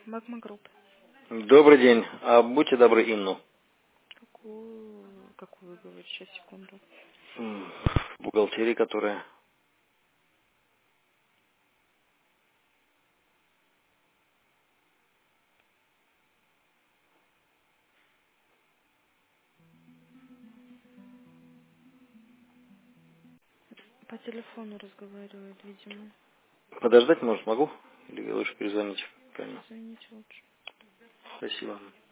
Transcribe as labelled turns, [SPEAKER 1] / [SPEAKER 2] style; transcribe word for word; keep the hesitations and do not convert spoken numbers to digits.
[SPEAKER 1] Магма Групп.
[SPEAKER 2] Добрый день. А будьте добры, Инну.
[SPEAKER 1] Какую, какую вы говорите? Сейчас, секунду.
[SPEAKER 2] М, В бухгалтерии, которая...
[SPEAKER 1] По телефону разговаривает, видимо.
[SPEAKER 2] Подождать, может, могу? Или лучше перезвонить? Правильно.
[SPEAKER 1] Извините лучше.
[SPEAKER 2] Спасибо.